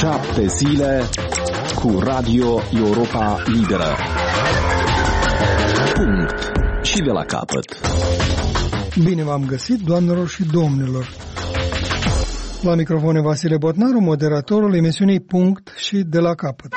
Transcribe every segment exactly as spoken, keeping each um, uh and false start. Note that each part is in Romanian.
Șapte zile cu Radio Europa Liberă. Punct. Și de la capăt. Bine v-am găsit, doamnelor și domnilor. La microfone Vasile Botnaru, moderatorul emisiunii Punct și de la capăt.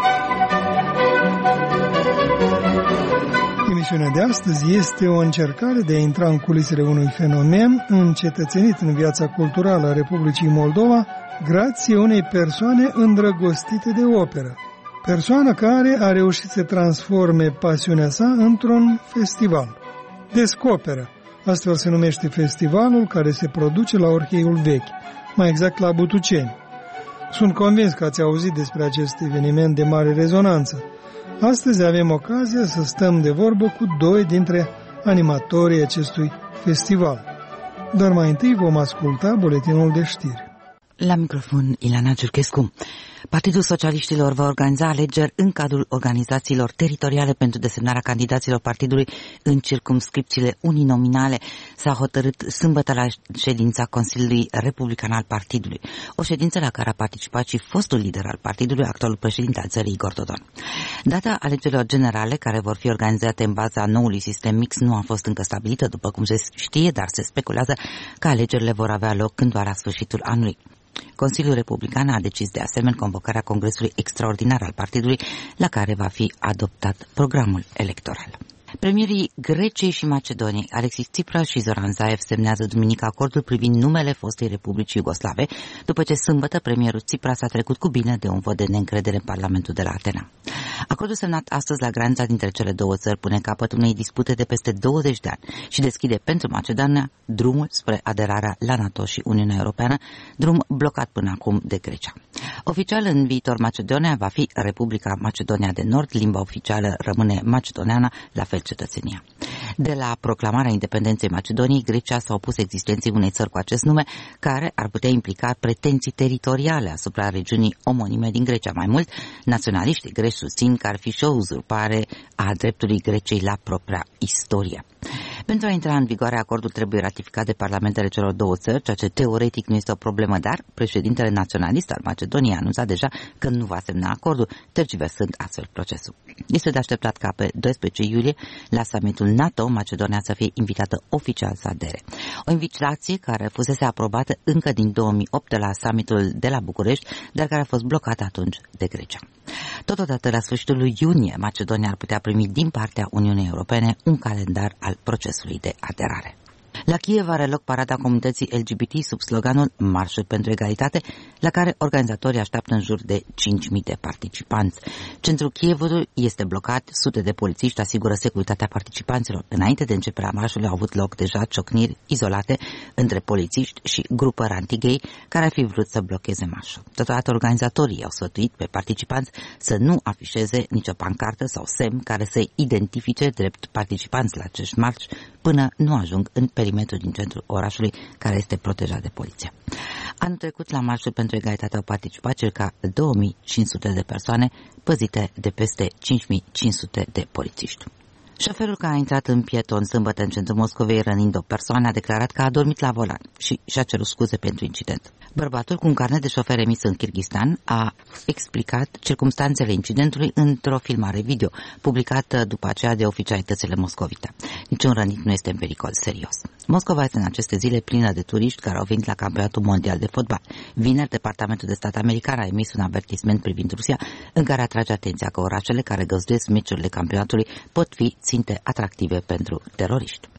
Emisiunea de astăzi este o încercare de a intra în culisele unui fenomen încetățenit în viața culturală a Republicii Moldova, grație unei persoane îndrăgostite de operă. Persoană care a reușit să transforme pasiunea sa într-un festival. Descoperă. Astfel se numește festivalul care se produce la Orheiul Vechi, mai exact la Butuceni. Sunt convins că ați auzit despre acest eveniment de mare rezonanță. Astăzi avem ocazia să stăm de vorbă cu doi dintre animatorii acestui festival. Dar mai întâi vom asculta buletinul de știri. La microfon, Ilana Giurchescu. Partidul Socialiștilor va organiza alegeri în cadrul organizațiilor teritoriale pentru desemnarea candidaților partidului în circumscripțiile uninominale. S-a hotărât sâmbătă la ședința Consiliului Republican al partidului, o ședință la care a participat și fostul lider al partidului, actualul președinte al țării, Igor Dodon. Data alegerilor generale, care vor fi organizate în baza noului sistem mix, nu a fost încă stabilită, după cum se știe, dar se speculează că alegerile vor avea loc cândva la sfârșitul anului. Consiliul Republican a decis de asemenea convocarea Congresului Extraordinar al partidului, la care va fi adoptat programul electoral. Premierii Greciei și Macedoniei, Alexis Tsipras și Zoran Zaev, semnează duminică acordul privind numele fostei Republici Iugoslave, după ce sâmbătă premierul Tsipras a trecut cu bine de un vot de neîncredere în Parlamentul de la Atena. Acordul semnat astăzi la granița dintre cele două țări pune capăt unei dispute de peste douăzeci de ani și deschide pentru Macedonia drumul spre aderarea la NATO și Uniunea Europeană, drum blocat până acum de Grecia. Oficial în viitor Macedonia va fi Republica Macedonia de Nord, limba oficială rămâne macedoneană, la fel cetățenia. De la proclamarea independenței Macedoniei, Grecia s-a opus existenței unei țări cu acest nume, care ar putea implica pretenții teritoriale asupra regiunii omonime din Grecia. Mai mult, naționaliștii greci susțin că ar fi și o uzurpare a dreptului Greciei la propria istorie. Pentru a intra în vigoare, acordul trebuie ratificat de parlamentele celor două țări, ceea ce teoretic nu este o problemă, dar președintele naționalist al Macedoniei a anunțat deja că nu va semna acordul, tergiversând astfel procesul. Este de așteptat ca pe doisprezece iulie, la summitul NATO, Macedonia să fie invitată oficial să adere. O invitație care fusese aprobată încă din două mii opt de la summitul de la București, dar care a fost blocată atunci de Grecia. Totodată, la sfârșitul lui iunie, Macedonia ar putea primi din partea Uniunii Europene un calendar al procesului de aderare. La Kiev are loc parada comunității L G B T sub sloganul Marșul pentru Egalitate, la care organizatorii așteaptă în jur de cinci mii de participanți. Centrul Kievului este blocat, sute de polițiști asigură securitatea participanților. Înainte de începerea marșului au avut loc deja ciocniri izolate între polițiști și grupări anti-gay care ar fi vrut să blocheze marșul. Totodată, organizatorii au sfătuit pe participanți să nu afișeze nicio pancartă sau semn care să identifice drept participanți la acești marși până nu ajung în perimetrul din centrul orașului, care este protejat de poliție. Anul trecut, la Marșul pentru Egalitate au participat circa două mii cinci sute de persoane, păzite de peste cinci mii cinci sute de polițiști. Șoferul care a intrat în pieton sâmbătă în centrul Moscovei rănind o persoană a declarat că a dormit la volan și și-a cerut scuze pentru incident. Bărbatul, cu un carnet de șofer emis în Kyrgyzstan, a explicat circumstanțele incidentului într-o filmare video, publicată după aceea de oficialitățile moscovite. Niciun rănit nu este în pericol serios. Moscova este în aceste zile plină de turiști care au venit la campionatul mondial de fotbal. Vineri, Departamentul de Stat american a emis un avertisment privind Rusia, în care atrage atenția că orașele care găzduiesc meciurile campionatului pot fi ținte atractive pentru teroriști.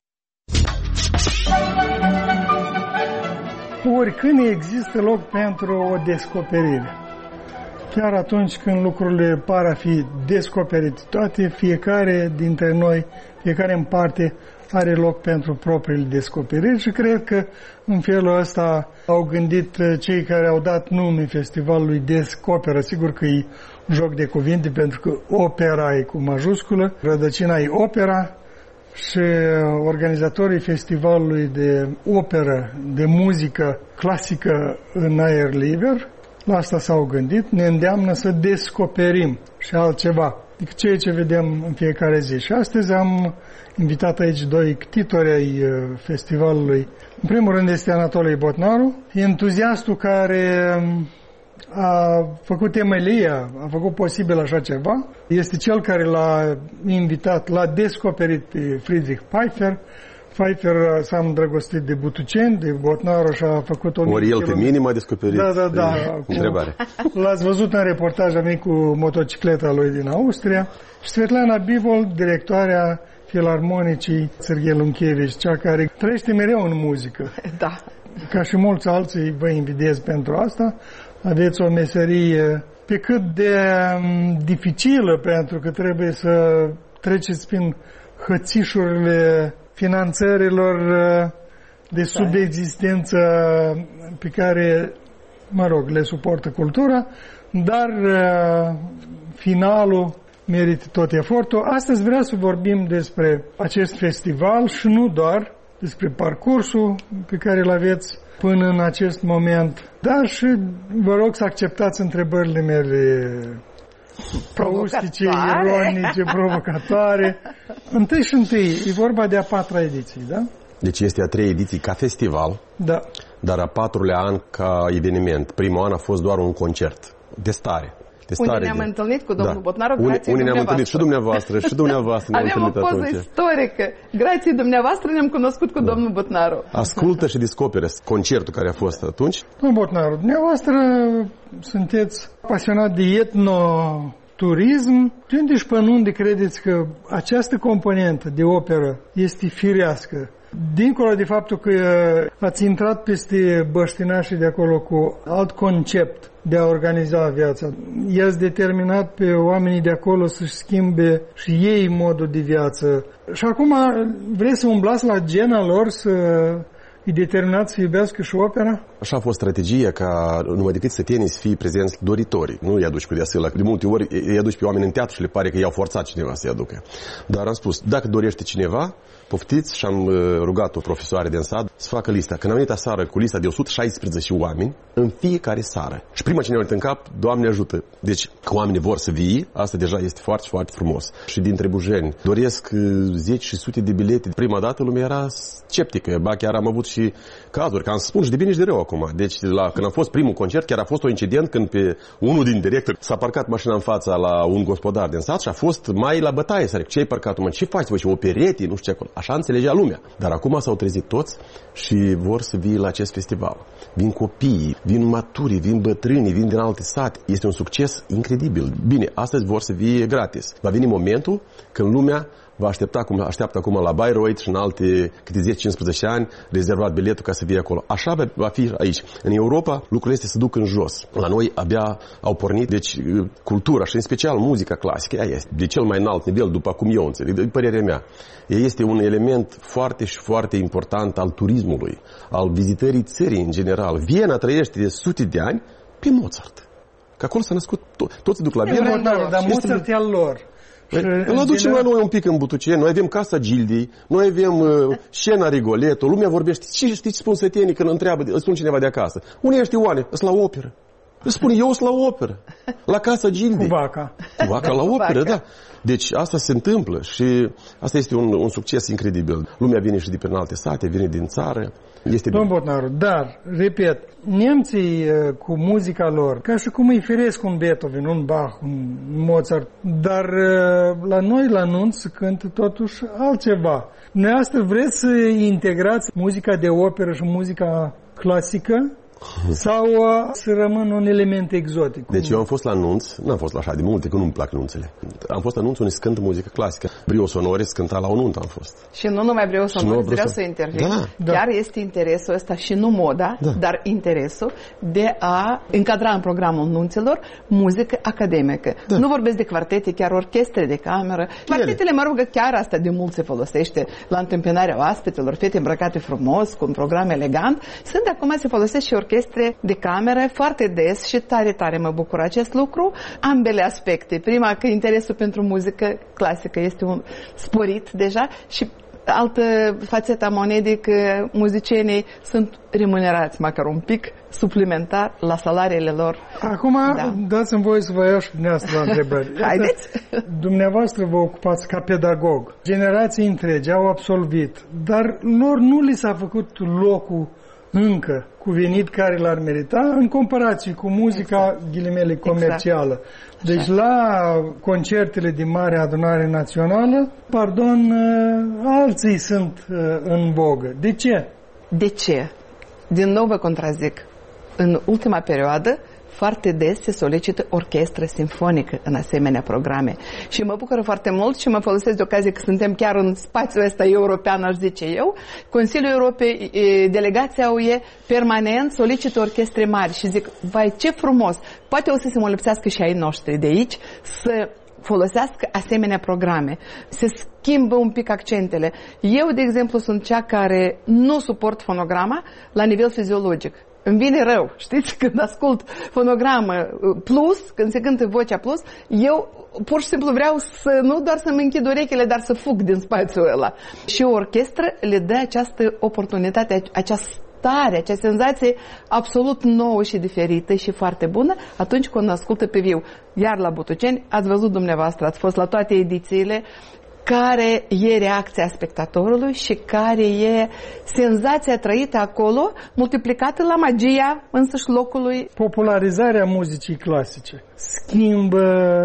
Oricând există loc pentru o descoperire. Chiar atunci când lucrurile par a fi descoperite toate, fiecare dintre noi, fiecare în parte, are loc pentru propriile descoperiri și cred că în felul ăsta au gândit cei care au dat nume festivalului Descoperă. Sigur că e un joc de cuvinte, pentru că opera e cu majusculă, rădăcina e opera, și organizatorii festivalului de operă, de muzică clasică în aer liber, la asta s-au gândit, ne îndeamnă să descoperim și altceva decât ceea ce vedem în fiecare zi. Și astăzi am invitat aici doi ctitori ai festivalului. În primul rând este Anatolii Botnaru, entuziastul care a făcut temelia, a făcut posibil așa ceva. Este cel care l-a invitat, l-a descoperit pe Friedrich Pfeiffer. Pfeiffer s-a îndrăgostit de Butuceni, de Botnaru și a făcut o... Ori el pe minim a descoperit. Da, da, da. Întrebare. L-ați văzut în reportajul meu cu motocicleta lui din Austria. Și Svetlana Bivol, directoarea Filarmonicii Serghei Lunchevici, cea care trăiește mereu în muzică. Da. Ca și mulți alții, vă invidiez pentru asta. Aveți o meserie pe cât de dificilă, pentru că trebuie să treceți prin hățișurile finanțărilor de subexistență pe care, mă rog, le suportă cultura, dar finalul merită tot efortul. Astăzi vreau să vorbim despre acest festival și nu doar despre parcursul pe care îl aveți până în acest moment, dar și vă rog să acceptați întrebările mele caustice, ironice, provocatoare. Întâi și întâi, e vorba de a patra ediție, da? Deci este a treia ediție ca festival, da. Dar a patrulea an ca eveniment. Primul an a fost doar un concert de stare. Unde ne-am de... întâlnit cu domnul da. Botnaru, grație Unde ne-am întâlnit și dumneavoastră, și dumneavoastră ne-am Avem întâlnit o poză atunci. istorică. Grație dumneavoastră ne-am cunoscut cu da. domnul Botnaru. Ascultă și descoperă concertul care a fost atunci. Domnul Botnaru, dumneavoastră sunteți pasionat de etnoturism. De unde și până unde credeți că această componentă de operă este firească? Dincolo de faptul că ați intrat peste băștinașii de acolo cu alt concept de a organiza viața, i-ați determinat pe oamenii de acolo să-și schimbe și ei modul de viață. Și acum vreți să umblați la gena lor, să îi determinați să iubească și opera? Așa a fost strategia, ca numai decât să tenii să fii prezenți doritorii. Nu îi aduci cu deasila. De multe ori îi aduci pe oameni în teatru și le pare că i-au forțat cineva să-i aducă. Dar am spus, dacă dorește cineva, poftiți, și am rugat o profesoară din sat să facă lista. Când am venit aseară cu lista de o sută șaisprezece oameni, în fiecare seară. Și prima ce ne-a venit în cap, Doamne ajută. Deci, că oamenii vor să vii, asta deja este foarte, foarte frumos. Și dintre bujeni, doresc zeci și sute de bilete. Prima dată lumea era sceptică. Ba, chiar am avut și cazuri, că am spus și de bine și de rău acum. Deci, la, când a fost primul concert, chiar a fost un incident când pe unul din directori s-a parcat mașina în fața la un gospodar din sat și a fost mai la bătaie. Să ce ai parcat? Mă, ce faci? Voi, și operete? Nu știu ce acolo. Așa înțelegea lumea. Dar acum s-au trezit toți și vor să vii la acest festival. Vin copiii, vin maturii, vin bătrânii, vin din alte sate. Este un succes incredibil. Bine, astăzi vor să vie gratis. Va veni momentul când lumea va aștepta cum așteaptă acum la Bayreuth și în alte câte zece cincisprezece ani rezervat biletul ca să vie acolo. Așa va fi aici. În Europa lucrurile astea se duc în jos. La noi abia au pornit, deci cultura și în special muzica clasică, ea este de cel mai înalt nivel, după cum eu înțeleg, de părerea mea. Ea este un element foarte și foarte important al turismului, al vizitării țării în general. Viena trăiește de sute de ani pe Mozart. Că acolo s-a născut, to- toți se duc la Viena. Dar Mozart e al lor. Îl aducem la noi un pic în Butuceni, noi avem Casa Gildiei, noi avem uh, scena Rigoletto, lumea vorbește. Ce știți, spun sătenii când întreabă, îți spun cineva de acasă? Unii ești Ioane, îs la operă. Îți spune, eu sunt la operă, la Casa Gildiei. Cu vaca. Cu vaca la operă, da. Deci asta se întâmplă și asta este un, un succes incredibil. Lumea vine și de prin alte sate, vine din țară. Este Domnul Botnaru, dar, repet, nemții cu muzica lor, ca și cum îi firesc un Beethoven, un Bach, un Mozart, dar la noi, la nunți, cântă totuși altceva. Dumneavoastră vreți să integrați muzica de operă și muzica clasică? Sau uh, să rămân un element exotic? Deci eu am fost la nunț, n-am fost la așa de multe, că nu-mi plac nunțele. Am fost la nunț unde se cântă muzică clasică. Brio Sonoris cânta la o nuntă am fost. Și nu numai Brio Sonoris, vreau să intervin. Da. Chiar este interesul ăsta și nu moda, da. dar interesul de a încadra în programul nunților muzică academică. Da. Nu vorbesc de quartete, chiar orchestre de cameră. Quartetele, mă rog, chiar asta de mult se folosește la întâmpinarea oaspetelor, fete îmbrăcate frumos, cu un program elegant. Sunt de acum se folosește și orchestre de cameră foarte des și tare, tare mă bucur acest lucru. Ambele aspecte. Prima, că interesul pentru muzică clasică este un sporit deja și altă fațetă a monedei, că muzicienii sunt remunerați măcar un pic suplimentar la salariile lor. Acum da. Dați-mi voie să vă iau și dumneavoastră la întrebări. Haideți! Dumneavoastră vă ocupați ca pedagog. Generații întregi au absolvit, dar lor nu li s-a făcut locul încă cu venit care l-ar merita în comparație cu muzica, exact. ghilimele, comercială. Exact. Deci la concertele din Marea Adunare Națională, pardon, alții sunt în vogă. De ce? De ce? Din nou vă contrazic. În ultima perioadă, foarte des se solicită orchestră simfonică în asemenea programe. Și mă bucură foarte mult și mă folosesc de ocazie că suntem chiar în spațiul ăsta european, aș zice eu. Consiliul Europei, delegația U E, permanent solicită orchestre mari și zic, vai, ce frumos! Poate o să se molipsească și ai noștri de aici să folosească asemenea programe. Se schimbă un pic accentele. Eu, de exemplu, sunt cea care nu suport fonograma la nivel fiziologic. Îmi vine rău, știți, când ascult fonogramă plus, când se cântă vocea plus, eu pur și simplu vreau să, nu doar să-mi închid urechile, dar să fug din spațiul ăla. Și o orchestră le dă această oportunitate, această stare, acea senzație absolut nouă și diferită și foarte bună atunci când ascultă pe viu. Iar la Butuceni, ați văzut dumneavoastră, ați fost la toate edițiile, care e reacția spectatorului și care e senzația trăită acolo, multiplicată la magia însăși locului. Popularizarea muzicii clasice schimbă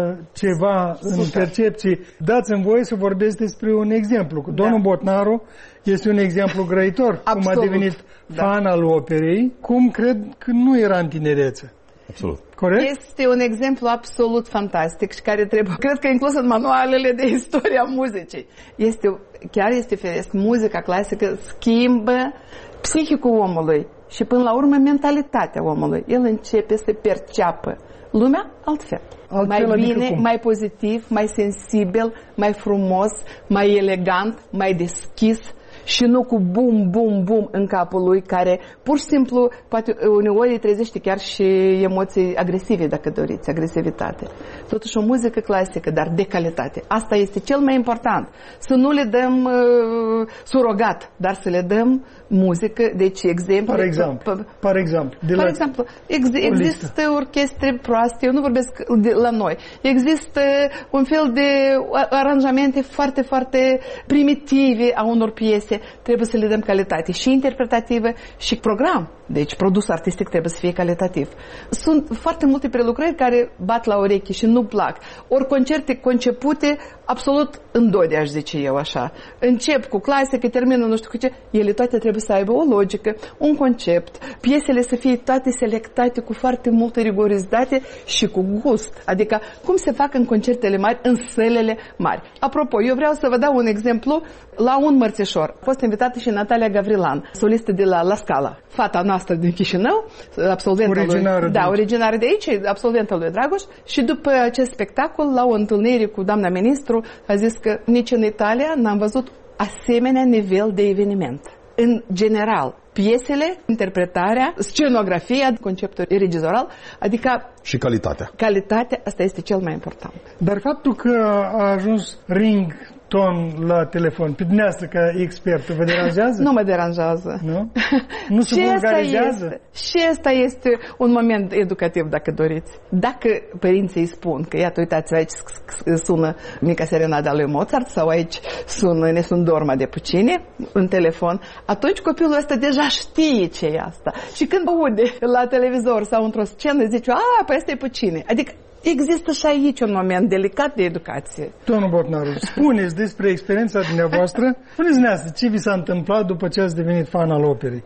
ceva Super. În percepții. Dați-mi voie să vorbesc despre un exemplu. Domnul da. Botnaru este un exemplu grăitor. Absolut. Cum a devenit da. fan al operei, cum cred că nu era în tinerețe. Absolut. Corect? Este un exemplu absolut fantastic și care trebuie, cred că inclus în manualele de istoria muzicii. Este, chiar este firesc, muzica clasică schimbă psihicul omului și până la urmă mentalitatea omului. El începe să perceapă lumea altfel. altfel mai bine, mai pozitiv, mai sensibil, mai frumos, mai elegant, mai deschis. Și nu cu bum, bum, bum în capul lui, care pur și simplu, poate uneori îi trezește chiar și emoții agresive, dacă doriți, agresivitate. Totuși o muzică clasică, dar de calitate. Asta este cel mai important. Să nu le dăm uh, surogat, dar să le dăm muzică, deci exemple. Par exemplu, par exemplu, de par exemplu ex, există orchestre proaste, eu nu vorbesc de la noi. Există un fel de aranjamente foarte, foarte primitive a unor piese. Trebuie să le dăm calitate și interpretativă și program. Deci produsul artistic trebuie să fie calitativ. Sunt foarte multe prelucrări care bat la ureche și nu plac. Ori concerte concepute absolut în dode, aș zice eu așa. Încep cu clasică, termină nu știu cu ce. Ele toate trebuie să aibă o logică, un concept. Piesele să fie toate selectate cu foarte multă rigorizitate și cu gust. Adică cum se fac în concertele mari, în sălele mari. Apropo, eu vreau să vă dau un exemplu la un mărțișor. A fost invitată și Natalia Gavrilan, solistă de la La Scala. Fata noastră din Chișinău, absolventă lui, da, originară de aici, absolventă lui Dragoș, și după acest spectacol, la o întâlnire cu doamna ministru, a zis că nici în Italia n-am văzut asemenea nivel de eveniment. În general, piesele, interpretarea, scenografia, conceptul regizoral, adică și calitatea. Calitatea, asta este cel mai important. Dar faptul că a ajuns ring ton la telefon, pe dumneavoastră ca expert, vă deranjează? Nu mă deranjează. Nu? Nu se vulgarizează? Și asta este un moment educativ, dacă doriți. Dacă părinții îi spun că, iată, uitați, aici sună Mica Serenada lui Mozart sau aici sună Ne sunt dorma de Puccini în telefon, atunci copilul ăsta deja știe ce e asta. Și când aude la televizor sau într-o scenă, zice, a, păi ăsta e Puccini. Adică există și aici un moment delicat de educație. Domnul Botnaru, spuneți despre experiența dumneavoastră. Spuneți-ne ce vi s-a întâmplat după ce ați devenit fan al operei.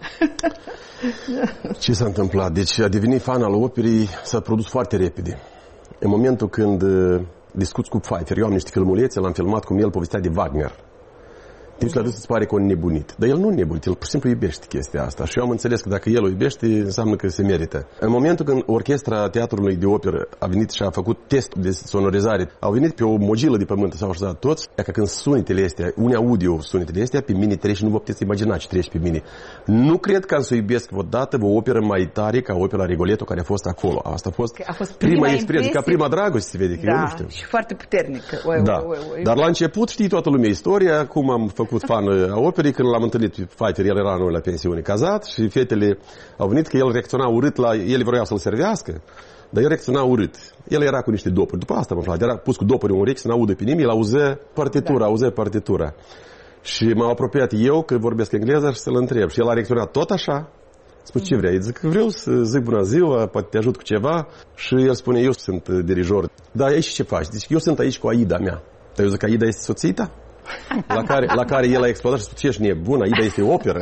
Ce s-a întâmplat? Deci a devenit fan al operei s-a produs foarte repede. În momentul când discuți cu Pfeiffer, eu am niște filmulețe, l-am filmat cum el povestea de Wagner. Timp la îți pare că un nebunit. Dar el nu nebunit, el pur și simplu iubește chestia asta. Și eu am înțeles că dacă el o iubește, înseamnă că se merită. În momentul când orchestra Teatrului de Operă a venit și a făcut testul de sonorizare, au venit pe o mogilă de pământ, s-au așezat toți, ca când sunetele astea, unii audio sunetele astea, pe mine trece și nu vă puteți imagina ce trece pe mine. Nu cred că am să iubesc odată o operă mai tare ca opera Rigoletto care a fost acolo. Asta a fost, a fost prima, prima experiență, ca prima dragoste se vede. Că da, eu nu știu. Și foarte puternică. Oi, da. oi, oi, oi. Dar la început știi toată lumea istoria, cum am făcut fan a operei, când l-am întâlnit pe Pfeiffer, el era noi la pensiune cazat și fetele au venit că el reacționa urât la... Ele vreau să-l servească, dar el reacționa urât. El era cu niște dopuri. După asta am aflat. Era pus cu dopuri în urechi să n-audă pe nimeni, el auzea partitura, da. auzea partitura. Și m-am apropiat eu, că vorbesc engleză, și să-l întreb. Și el a reacționat tot așa, Spune, ce vrei? Zic, vreau să zic bună ziua, poate te ajut cu ceva. Și el spune, eu sunt dirijor. Da, aici ce faci? Zice, eu sunt aici cu Aida mea. Dar eu zic, Aida este soțita? La care, la care el a explodat și spune, ce ești nebun, Aida este operă.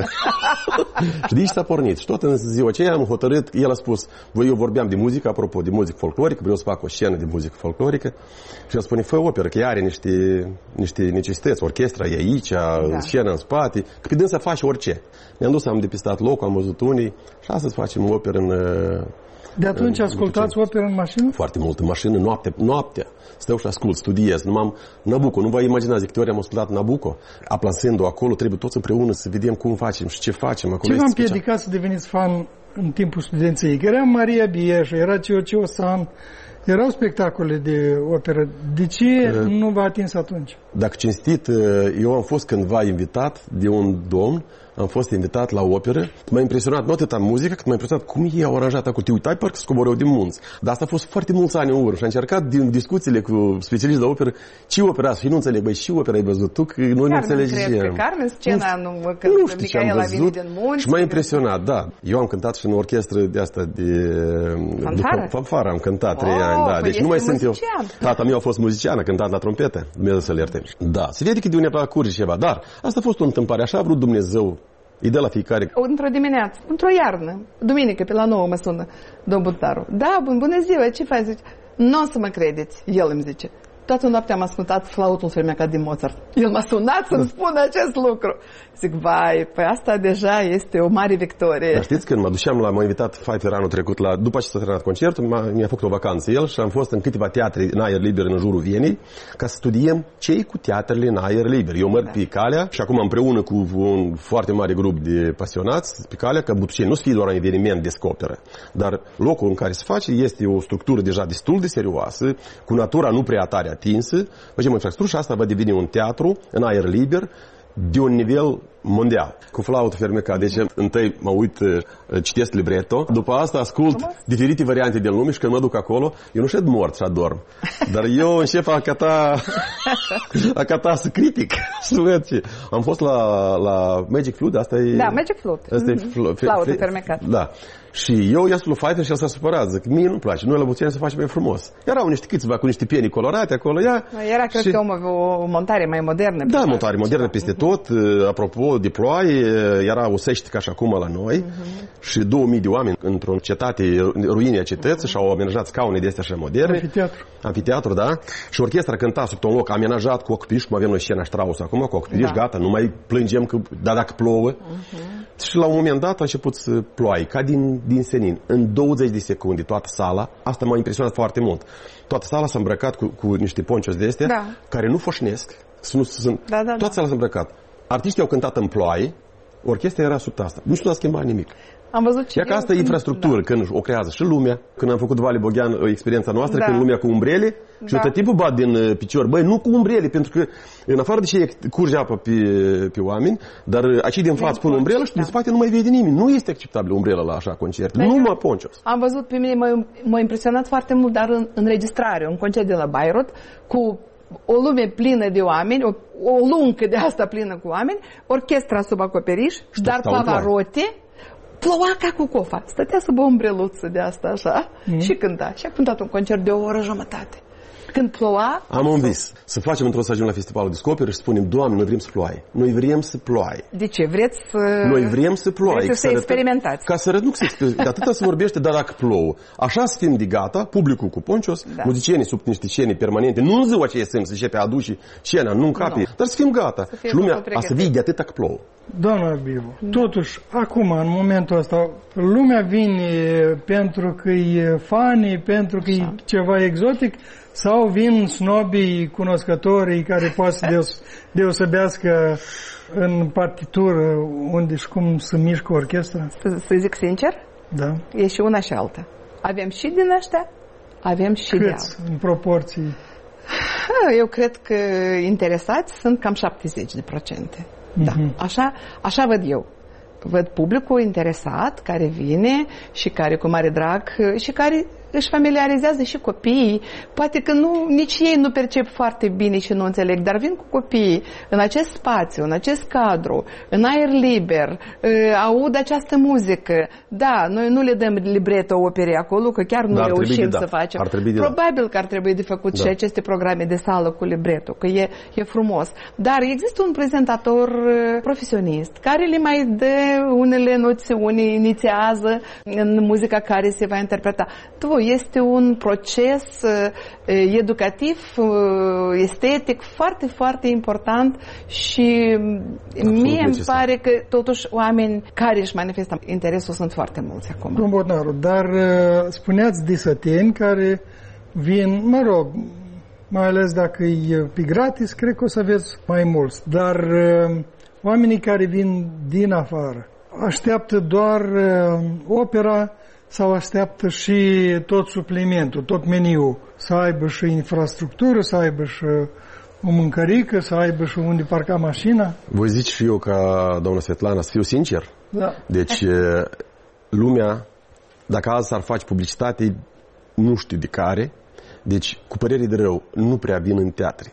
Și de aici s-a pornit. Și tot în ziua aceea am hotărât, el a spus, voi eu vorbeam de muzică, apropo de muzică folclorică, vreau să fac o scenă de muzică folclorică. Și el spune, fă operă, că ea are niște, niște necesități, orchestra e aici, da. Scena în spate, că pe dânsă faci orice. Ne-am dus, am depistat locul, am văzut unii și astăzi facem operă în... De atunci ascultați operă în mașină? Foarte mult, în mașină, noapte, noaptea. Stau și ascult, studiez. Numai Nabucco, nu vă imaginați, de câte ori am ascultat Nabucco, aplasându acolo, trebuie toți împreună să vedem cum facem și ce facem. Acolo ce v-a împiedicat să deveniți fan în timpul studenției? Era Maria Bieșă, era Cio San, erau spectacole de operă. De ce uh, nu v-a atins atunci? Dacă cinstit, eu am fost cândva invitat de un domn, am fost invitat la operă. M-a impresionat nu atâta muzica, cât m-a impresionat cum ei au aranjat acolo. Te uitai, parcă scoboreau din munți. Dar asta a fost foarte mulți ani în urmă și am încercat din discuțiile cu specialiști de operă ce opera și nu înțeleg. Băi, și opera ai văzut tu, că noi nu înțelegem. Carmen, scena, nu, când nu știu ce am văzut din munți, și m-a impresionat, da. Eu am cântat și în orchestră de asta de... Fanfară? Fanfară am cântat trei ani, da. Deci nu mai sunt eu. Tata meu a fost muzician, a cântat la trompetă. Dumnezeu să-l ierte. Da, se vede că de undeva curge ceva, dar asta a fost o întâmplare, așa a vrut Dumnezeu. Îi dă la fiecare. Într-o dimineață, într-o iarnă, duminică, pe la nouă mă sună domnul Butaru. Da, bun, bună ziua, ce faci? Zice, nu o să mă credeți, el îmi zice. Toată noaptea am ascultat flautul fermecat din Mozart. El m-a sunat să-mi spună acest lucru. Zic, vai, păi asta deja este o mare victorie. Dar știți, când mă duceam la, m-a invitat Pfeiffer anul trecut, la, după ce s-a terminat concertul, mi-a făcut o vacanță el și am fost în câteva teatre în aer liber în jurul Vienei, ca să studiem ce cu teatrele în aer liber. Eu merg da. pe calea și acum împreună cu un foarte mare grup de pasionați pe calea, că Butuceni nu să fie doar un eveniment descoperă, dar locul în care se face este o structură deja destul de serioasă, cu natura nu prea tare atinsă, facem infrastructură și asta va deveni un teatru în aer liber de un nivel mondial, cu flaută fermecat. Deci întâi mă uit, citesc libretto, după asta ascult diferite variante din lume și când mă duc acolo, eu nu șed mort și adorm, dar eu încep a cata, a cata să critic. Am fost la, la Magic Flute, asta e... Da, Magic Flute. Asta mm-hmm. e fl- flaută fermecat. Da. Și eu i-am spus lui Pfeiffer și el s-a supărat. Zic, mie nu-mi place, noi la Butuceni să facem mai frumos. Erau niște câțiva cu niște pieni colorate acolo. Ea, Era, cred și... că, o, o montare mai modernă. Da, montare modernă peste tot. Apropo de ploaie, era o sește ca și acum la noi. Uh-huh. Și două mii de oameni într-o cetate, ruine a cetății, uh-huh. și-au amenajat scaune de astea așa moderne. Amfiteatru. Amfiteatru, da. Și orchestra cânta sub un loc amenajat cu acoperiș, cum avem noi scena Strauss acum, cu acoperiș, da. Gata, nu mai plângem că, da, dacă plouă. Uh-huh. Și la un moment dat a început să ploaie, ca din, din senin. În douăzeci de secunde, toată sala, asta m-a impresionat foarte mult. Toată sala s-a îmbrăcat cu, cu niște poncios de astea, da. Care nu foșnesc. Nu, sunt, da, da, toată da. sala s-a îmbrăcat. Artiștii au cântat în ploaie, orchestra era sub asta. Nu s-a schimbat nimic. Am văzut ce. Ia că asta e infrastructură, da. Când o creează și lumea. Când am făcut Vale Boghean, experiența noastră, da. Când lumea cu umbrele, da. Și eu tot timpul bat din picior. Băi, nu cu umbrele, pentru că în afară de ce curge apă pe, pe oameni, dar acei din față pun umbrelă și da. Din spate nu mai vede nimeni. Nu este acceptabil umbrela la așa concert. Nu mă poncios. Am văzut, pe mine m-a, m-a impresionat foarte mult, dar în înregistrare, un concert de la Bayreuth, cu o lume plină de oameni, o, o luncă de asta plină cu oameni, orchestra sub acoperiș, și dar Pavarotti ploua ca cu cofa. Stătea sub o umbreluță de asta așa mm. și cânta. Și a cântat un concert de o oră jumătate. Când ploua... Am un vis. Să facem într-o să ajungem la Festivalul Descoperă și spunem, Doamne, noi vrem să ploaie. Noi vrem să ploaie. De ce? Vreți să... Noi vrem să ploaie. Vreți să, să experimentați. Ca să reduc să experimentați. Atâta se vorbește, dar dacă plouă. Așa să fim de gata, publicul cu poncios, da. Muzicienii sub niște scene permanente. Nu în ziua aceea să începe a aduce scena, nu în capi. No. Dar să fim gata. Să și lumea a să vii de atâta că plouă. Doamna Bivu, da. Totuși, acum, în momentul ăsta, lumea vine pentru că e funny, pentru că e ceva exotic, sau vin snobii cunoscătorii care poate să deos- deosebească în partitură unde și cum se mișcă orchestra? Să, să zic sincer? Da. E și una și alta. Avem și din ăștia, avem și Câți, de alta. în proporții? Eu cred că interesați sunt cam șaptezeci de procente. Da, uh-huh. așa, așa văd eu. Văd publicul interesat, care vine și care cu mare drag și care își familiarizează și copiii. Poate că nu, nici ei nu percep foarte bine și nu înțeleg, dar vin cu copiii în acest spațiu, în acest cadru, în aer liber, aud această muzică. Da, noi nu le dăm libretă operei acolo, că chiar nu dar reușim să dat. facem. Probabil dat. că ar trebui de făcut da. și aceste programe de sală cu libreto, că e, e frumos. Dar există un prezentator profesionist care le mai dă unele noțiuni, inițiază în muzica care se va interpreta. Tu, este un proces educativ, estetic, foarte, foarte important și absolut mie îmi pare că totuși oameni care își manifestă interesul sunt foarte mulți acum. Domnul Botnaru, dar spuneați de săteni care vin, mă rog, mai ales dacă e pe gratis, cred că o să aveți mai mulți, dar oamenii care vin din afară așteaptă doar opera sau așteaptă și tot suplimentul, tot meniul, să aibă și infrastructură, să aibă și o mâncărică, să aibă și unde parca mașina? Voi zici și eu ca doamna Svetlana, să fiu sincer? Da. Deci, lumea, dacă azi s-ar face publicitate, nu știu de care, deci, cu părere de rău, nu prea vin în teatre.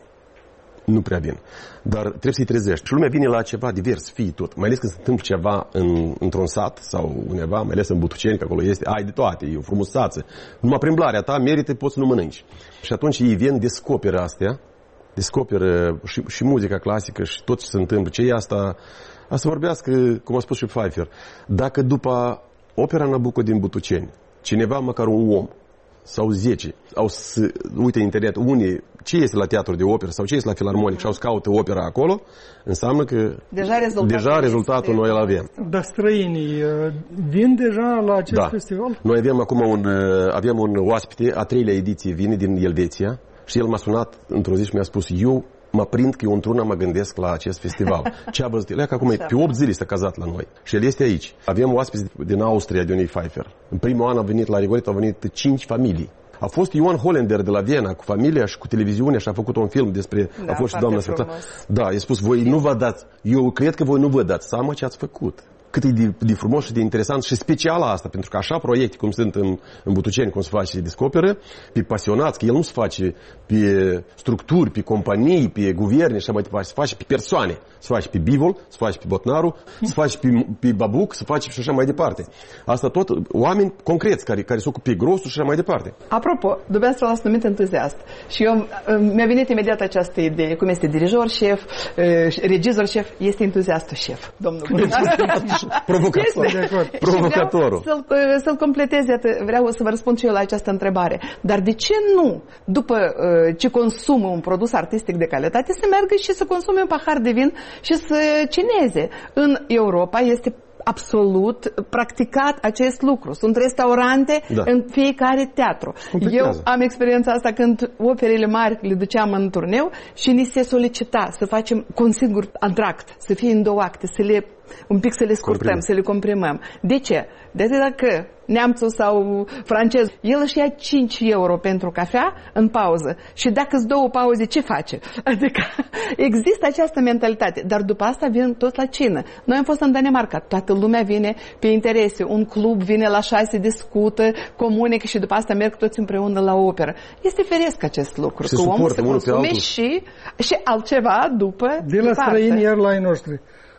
Nu prea vin. Dar trebuie să-i trezești. Și lumea vine la ceva divers, fii tot. Mai ales când se întâmplă ceva în, într-un sat sau undeva, mai ales în Butuceni, că acolo este, ai de toate, e o frumusață. Numai prin blarea ta merită, poți să nu mănânci. Și atunci ei vin, descoperă astea, descoperă și, și muzica clasică și tot ce se întâmplă. Ce e asta? Asta vorbească, cum a spus și Pfeiffer. Dacă după opera Nabucco din Butuceni, cineva, măcar un om, sau zece, au să uite internet, unii, ce este la teatru de operă sau ce este la filarmonic și au să caută opera acolo, înseamnă că deja rezultatul, deja rezultatul noi îl avem. Dar străinii vin deja la acest da. festival? Noi avem acum un, avem un oaspete, a treilea ediție vine din Elveția și el m-a sunat într-o zi și mi-a spus, eu mă prind că eu într-una mă gândesc la acest festival. Ce a văzut? El că acum e pe opt zile s-a cazat la noi. Și el este aici. Avem oaspeți din Austria, de unui Pfeiffer. În primul an a venit la Rigoletto, au venit cinci familii. A fost Ioan Hollander de la Viena cu familia și cu televiziunea și a făcut un film despre... Da, a fost și doamna Svetlana. Da, i-a spus, voi nu vă dați... Eu cred că voi nu vă dați seama ce ați făcut. Cât e de, de frumos și de interesant și special asta, pentru că așa proiecte cum sunt în, în Butuceni, cum se face, se descoperă, pe pasionați, că el nu se face pe structuri, pe companii, pe guverne și așa mai departe, se face pe persoane. Se face pe Bivol, se face pe Botnaru, se face pe, pe Babuc, se face și așa mai departe. Asta tot oameni concreți care, care se ocupă pe grosul și așa mai departe. Apropo, dumneavoastră l-ați numit entuziast și eu, mi-a venit imediat această idee, cum este dirijor, șef, regizor, șef, este entuziastul șef, domnul Botnaru. Provocator. Provocatorul. Să-l, să-l completez, vreau să vă răspund și eu la această întrebare. Dar de ce nu, după ce consumă un produs artistic de calitate, să meargă și să consume un pahar de vin și să cineze? În Europa este absolut practicat acest lucru. Sunt restaurante da. în fiecare teatru. Eu am experiența asta când operele mari le duceam în turneu și ni se solicita să facem cu un singur antract, să fie în două acte, să le un pic să le scurtăm, Comprim. să le comprimăm. De ce? De atât dacă neamțul sau francez, el își ia cinci euro pentru cafea în pauză și dacă îți două pauze, ce face? Adică există această mentalitate, dar după asta vin toți la cină. Noi am fost în Danemarca, toată lumea vine pe interese, un club vine la șase, discută, comunică și după asta merg toți împreună la operă. Este firesc acest lucru, și că omul se consume și, și altceva după de la străini iar la ai noștri.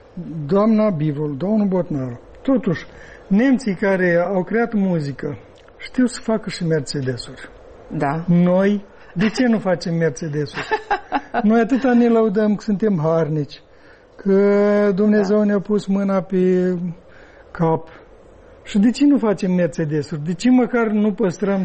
Doamna Bivol, domnul Botnaru, totuși, nemții care au creat muzică știu să facă și Mercedes-uri. Da. Noi, de ce nu facem Mercedes-uri? Noi atâta ne laudăm că suntem harnici, că Dumnezeu da. ne-a pus mâna pe cap. Și de ce nu facem Mercedes-uri? De ce măcar nu păstrăm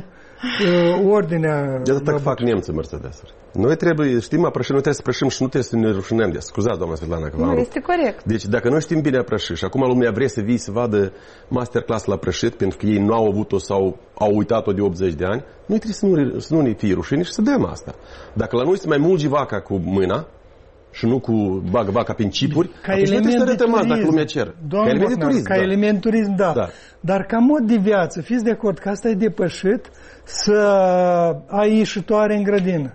uh, ordinea? De atâta că fac nemții Mercedes-uri. Noi trebuie, știm a prăși, noi trebuie să prășim și nu trebuie să ne rușinăm de. Scuzați, doamna Svetlana, că nu, este corect. Deci, dacă noi știm bine a prăși și acum lumea vrea să vii să vadă masterclass la prășit, pentru că ei nu au avut-o sau au uitat-o de optzeci de ani, noi trebuie să nu, să nu ne fie rușine și să dăm asta. Dacă la noi se mai mulgi vaca cu mâna și nu cu bag vaca prin cipuri, ca element trebuie de turism, dacă lumea cer. Ca element de turism, ca da. element turism, da. da. Dar ca mod de viață, fiți de acord că asta e depășit să ai ieșitoare în grădină.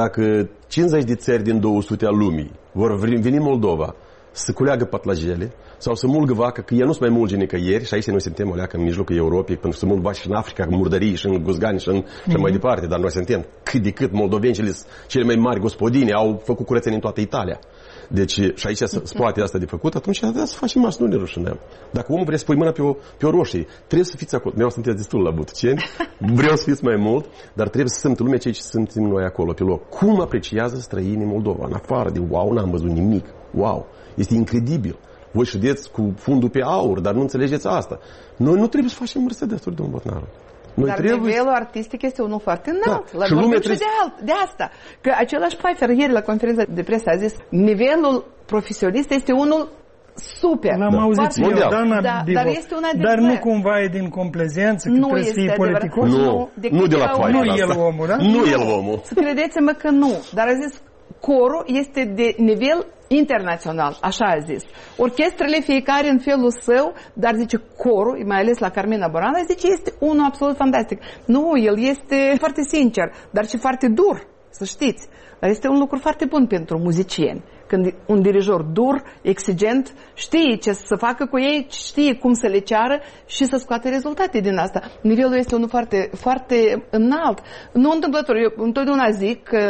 Dacă cincizeci de țări din două sute a lumii vor veni Moldova să culeagă patlajele, sau să mulgă vacă, că el nu se mai mulge nicăieri, și aici noi suntem o leacă în mijlocul Europei, pentru să mulg vaci și în Africa, în murdării și în guzgani și în mm-hmm. și mai departe, dar noi suntem cât de cât moldoveni, cele, cele mai mari gospodine, au făcut curățenie în toată Italia. Deci, și aici se poate asta de făcut, atunci da, să facem asta, nu ne rușinăm. Dacă omul vrea să pui mâna pe o, pe o roșie, trebuie să fiți acolo. Vreau să sunteți destul la Butuceni, vreau să fiți mai mult, dar trebuie să simtă lumea cei ce suntem noi acolo, pe loc. Cum apreciază străinii Moldova? În afară de wow, n-am văzut nimic. Wow, este incredibil. Voi ședeți cu fundul pe aur, dar nu înțelegeți asta. Noi nu trebuie să facem Mercedes-uri, domnul Botnaru. Noi dar trebuie... nivelul artistic este unul foarte înalt. Da. La și lumea trebuie... și de, alt, de asta. Că același Pfeiffer ieri la conferința de presă a zis nivelul profesionist este unul super. L-am da. auzit eu, Dana da, Bivo. Dar este un adevăr. Dar nu cumva e din complezență, că nu trebuie să fie politicos? Nu, nu, de nu de la Pfeiffer. Nu el omul, da? Nu el omul. Să credeți-mă că nu. Dar a zis, corul este de nivel internațional, așa a zis. Orchestrele fiecare în felul său, dar zice corul, mai ales la Carmina Borana, zice este unul absolut fantastic. Nu, el este foarte sincer, dar și foarte dur, să știți. Dar este un lucru foarte bun pentru muzicieni. Când un dirijor dur, exigent, știe ce să facă cu ei, știe cum să le ceară și să scoate rezultate din asta. Nivelul este unul foarte, foarte înalt. Nu întâmplător. Eu întotdeauna zic că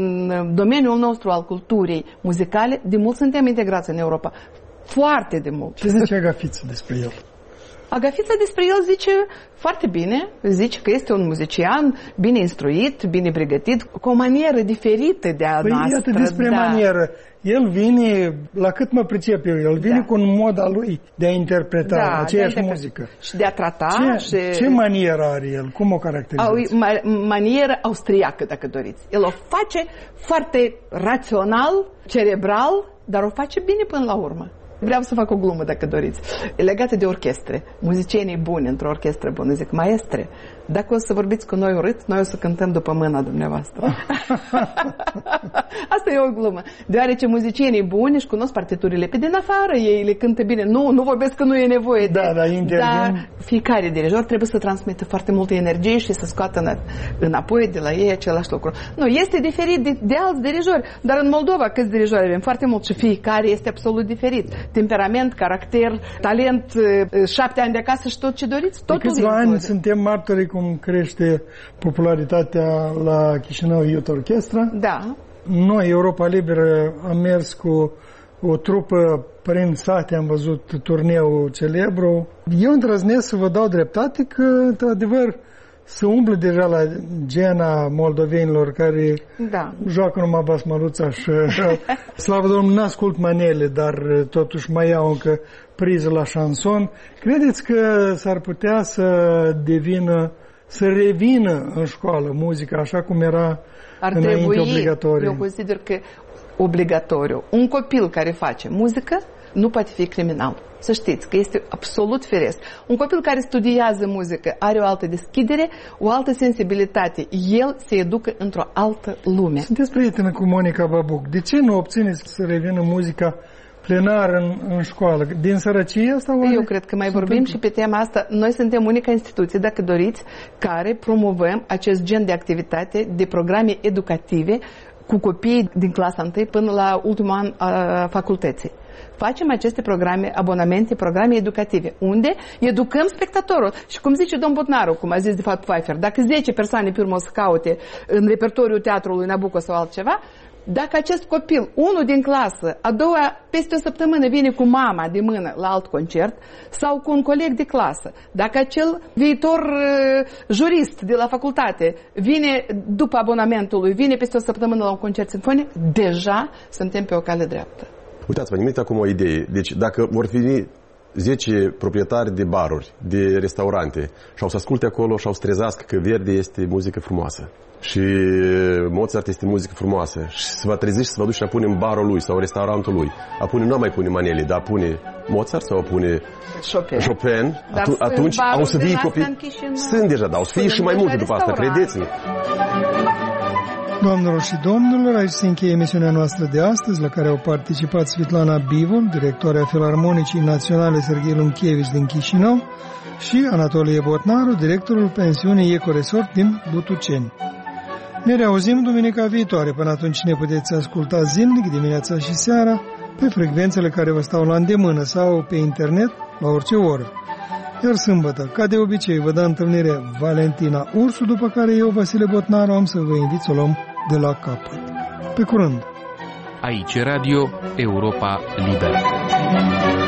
în domeniul nostru al culturii muzicale, de mult suntem integrați în Europa. Foarte de mult. Ce zice Agafiță despre el? Agafița despre el zice foarte bine, zice că este un muzician bine instruit, bine pregătit, cu o manieră diferită de a păi noastră. Iată despre da. manieră. El vine, la cât mă pricep eu, el vine da. cu un mod al lui de a interpreta da, aceeași de muzică. Și de a trata. Ce, și... ce manieră are el? Cum o caracterizează? Ma, manieră austriacă, dacă doriți. El o face foarte rațional, cerebral, dar o face bine până la urmă. Vreau să fac o glumă, dacă doriți. Legată de orchestre. Muzicienii buni într-o orchestră bună zic, maestre, dacă o să vorbiți cu noi urât, noi o să cântăm după mâna dumneavoastră. Asta e o glumă. Deoarece muzicienii buni își cunosc partiturile pe din afară, ei le cântă bine. Nu, nu vorbesc că nu e nevoie de... Da, da, dar fiecare dirijor trebuie să transmită foarte multă energie și să scoată înapoi de la ei același lucru. Nu, este diferit de, de alți dirijori, dar în Moldova câți dirijori avem? Foarte mult și fiecare este absolut diferit. Temperament, caracter, talent, șapte ani de acasă și tot ce doriți, totul de câțiva ani suntem martorii cum crește popularitatea la Chișinău Youth Orchestra. Da. Noi, Europa Liberă, am mers cu o trupă prin sate, am văzut turneul celebru. Eu îndrăznesc să vă dau dreptate că, într-adevăr, se umblă deja la gena moldovenilor care da. joacă numai basmaluța și slavă Domnului, n-ascult manele, dar totuși mai iau încă priză la șanson. Credeți că s-ar putea să devină, să revină în școală muzica așa cum era Ar înainte trebui, obligatoriu? Eu consider că obligatoriu. Un copil care face muzică nu poate fi criminal. Să știți că este absolut firesc. Un copil care studiază muzică are o altă deschidere, o altă sensibilitate. El se educă într-o altă lume. Sunteți prietenă cu Monica Babuc. De ce nu obțineți să revină muzica plenară în, în școală? Din sărăcie asta? Oare? Eu cred că mai vorbim și pe tema asta. Noi suntem unica instituție, dacă doriți, care promovăm acest gen de activitate, de programe educative cu copiii din clasa întâi până la ultimul an a facultății. Facem aceste programe, abonamente, programe educative, unde educăm spectatorul. Și cum zice domn Botnaru, cum a zis de fapt Pfeiffer, dacă zece persoane pe urmă o să caute în repertoriul teatrului Nabucco sau altceva, dacă acest copil, unul din clasă, a doua, peste o săptămână vine cu mama de mână la alt concert sau cu un coleg de clasă, dacă acel viitor uh, jurist de la facultate vine după abonamentul lui, vine peste o săptămână la un concert sinfonic, deja suntem pe o cale dreaptă. Uitați-vă, nimit acum o idee. Deci dacă vor fi zece proprietari de baruri, de restaurante și au să asculte acolo și au să trezească că Verdi este muzică frumoasă și Mozart este muzică frumoasă și se va trezi și se va duce și a pune în barul lui sau restaurantul lui. A pune, nu mai pune Maneli, dar a pune Mozart sau a pune Chopin. Chopin. Atu- atunci au să fie copii. Sunt deja, dar au să fie și mai multe după asta, credeți-mi. Doamnelor și domnilor, aici se încheie emisiunea noastră de astăzi, la care au participat Svitlana Bivol, directoarea Filarmonicii Naționale Serghei Lunchievici din Chișinău, și Anatolie Botnaru, directorul pensiunii Ecoresort din Butuceni. Ne reauzim duminica viitoare. Până atunci ne puteți asculta zilnic, dimineața și seara, pe frecvențele care vă stau la îndemână sau pe internet la orice oră. Iar sâmbătă, ca de obicei, vă dă întâlnire Valentina Ursu, după care eu, Vasile Botnaru, am să vă invit să o luăm de la capăt. Pe curând! Aici Radio Europa Liberă.